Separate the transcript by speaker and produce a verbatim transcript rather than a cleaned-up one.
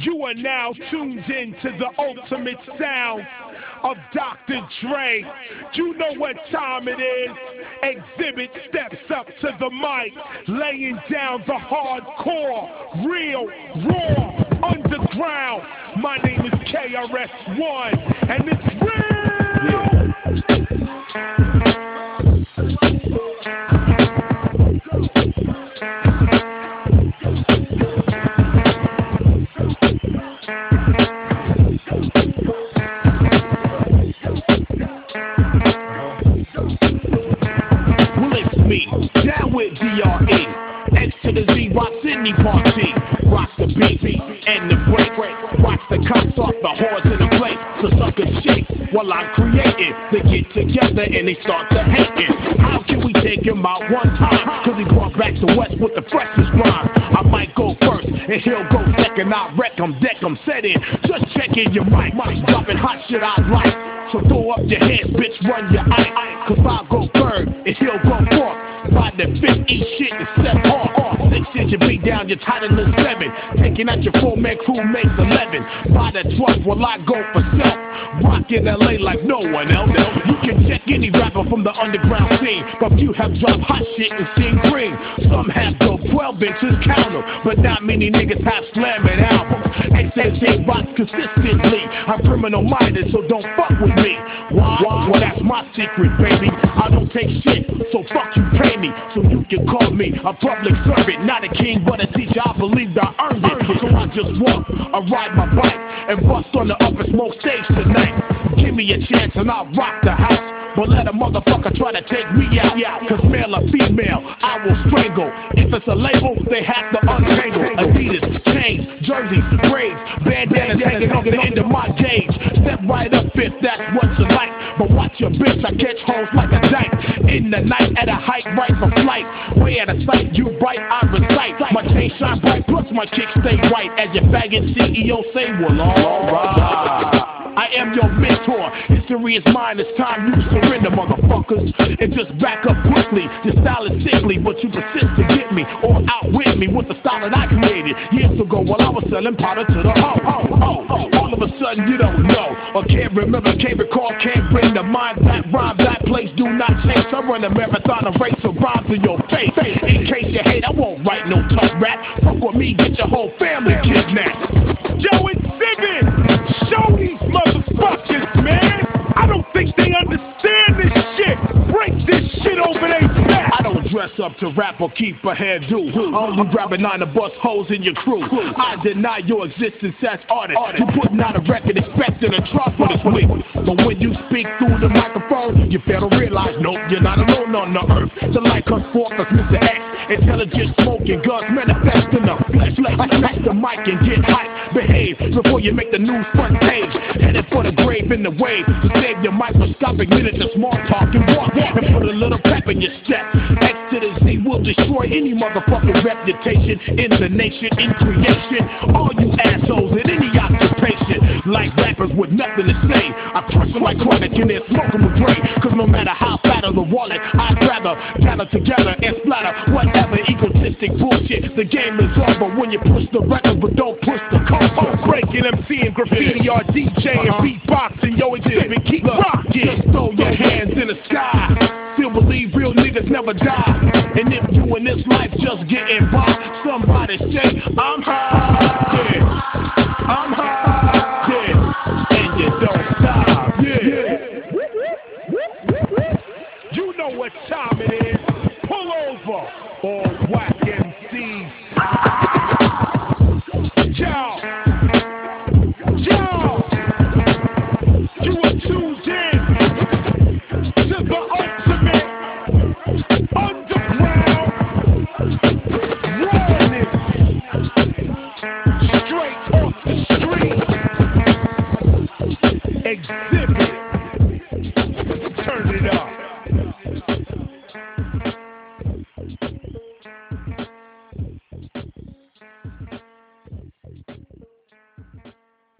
Speaker 1: You are now tuned in to the ultimate sound of Doctor Dre. You know what time it is. Exhibit steps up to the mic, laying down the hardcore, real, raw, underground. My name is K R S One, and it's real. Well, it's me, down with D R E. X to the Z, rock Sydney party. Rock the beat and the break. Watch the cops off the horse in the place. The suckers shake while I'm creating. They get together and they start to hating. How can we take him out one time? Cause he brought back the West with the freshest rhymes. I might go first and he'll go second. I'll wreck him, deck him, set in. Just checking your mic. Dropping hot shit I like. So throw up your hands, bitch, run your eye. Cause I'll go third and he'll go fourth. By the fifth, eat shit and step off. Six inch you beat down, you're tighter than seven. Taking out your four man crew makes eleven. By the twelfth, well I go for self. Rock in L A like no one else. You can check any rapper from the underground scene, but few have dropped hot shit and seen green. Some have dope twelve inches, count them, but not many niggas have slamming albums. X X A rocks consistently. I'm criminal minded, so don't fuck with me. Why? Well that's my secret, baby. I don't take shit, so fuck you, pay me, so you can call me a public servant, not a king but a teacher. I believe I earned it, so I just walk, I ride my bike, and bust on the upper smoke stage tonight. Give me a chance and I'll rock the house, but let a motherfucker try to take me out. Cause male or female, I will strangle. If it's a label, they have to untangle. Adidas, chains, jerseys, braids, bandanas hanging off the end of my gauge. Step right up if that's what you like, but watch your bitch, I catch hoes like a dyke. In the night at a height, right for flight. Way at a sight, you bright, I recite. My chain shine bright, plus my chick stay right. As your faggot C E O say, well alright. I am your mentor, history is mine, it's time you surrender, motherfuckers. And just back up quickly, your style is sickly, but you persist to get me, or outwit me with the style that I created years ago while I was selling powder to the ho, ho, ho. All of a sudden you don't know, or can't remember, can't recall, can't bring the mind back, rhyme that place, do not change. I run a marathon, a race of rhymes in your face. In case you hate, I won't write no tough rap. Fuck with me, get your whole family kidnapped. Yo, exhibit! Show these motherfuckers, man! I don't think they understand this shit! Break this shit over their back! I don't dress up to rap or keep a hairdo. I only grab a nine to bust holes in your crew. I deny your existence as artist. You putting out a record expecting a drop for this week. But when you speak through the microphone, you fail to realize, nope, you're not alone on the earth. The light comes forth as Mister X. Intelligent smoking guns manifest in the flesh. I snatch the mic and get hype. Behave before you make the news front page. Headed for the grave in the wave to save your microscopic minute to small talk and walk and put a little pep in your step. X to the Z will destroy any motherfucking reputation in the nation, in creation. All you assholes in any occupation, like rappers with nothing to say, I crush them like chronic and then smoke them with Dre. Cause no matter how fat of the wallet, I'd rather gather together and splatter whatever egotistic bullshit. The game is over when you push the record, but don't push the culture. Breaking M C and graffiti or DJing and beatboxing, yo, exhibit, keep rocking. Just throw your hands in the sky. Still believe real niggas never die. And if you in this life just getting by, somebody say I'm high. Yeah.